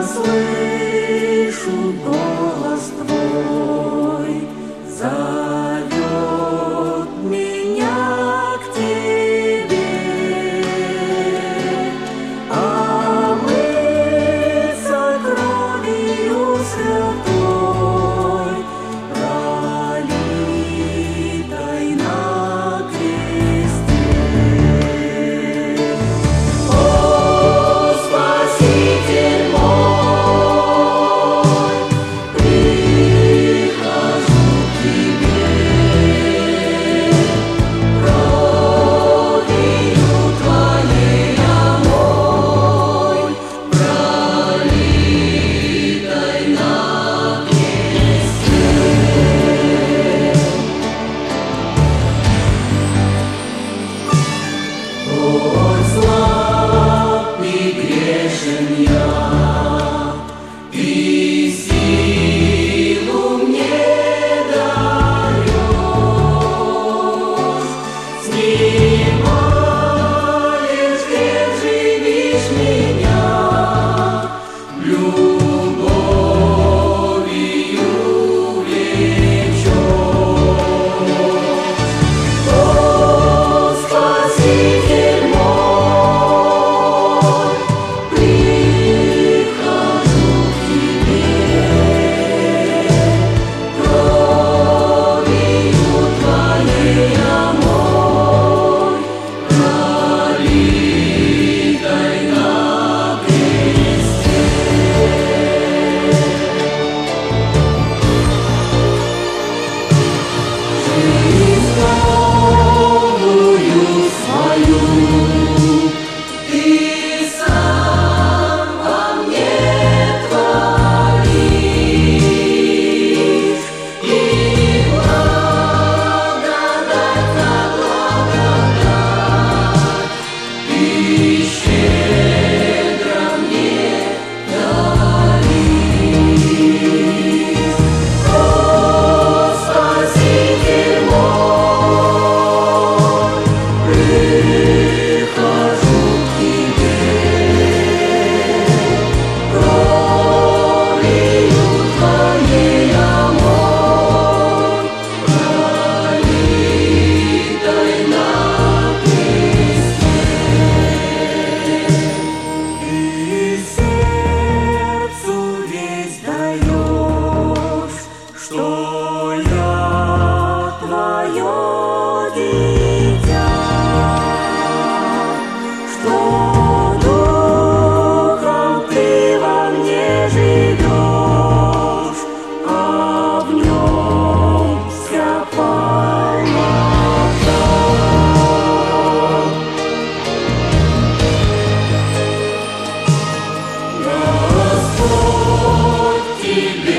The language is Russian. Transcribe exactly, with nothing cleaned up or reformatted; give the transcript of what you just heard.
слышу голос Твой, зовет меня к Тебе, омыться кровью святой, пролитой на кресте. О, Спаситель мой, прихожу к Тебе, кровью Твоей омой, пролитой на кресте. Ой, слаб и грешен я, Ты силу мне даешь, снимаешь грех, живишь меня, любовью влечешь. О, Спаситель мой, прихожу к Тебе, кровью Твоей омой, пролитой на кресте. Жизнь новую свою Ты сам во мне творишь, и благодать за благодать Ты щедро мне даришь. О, Спаситель мой, прихожу к Тебе, кровью Твоей омой, пролитой на кресте. Ты сердцу весть даешь, что я Твое дитя, что духом Ты во мне живешь, а в нем вся полнота. Господь Тебе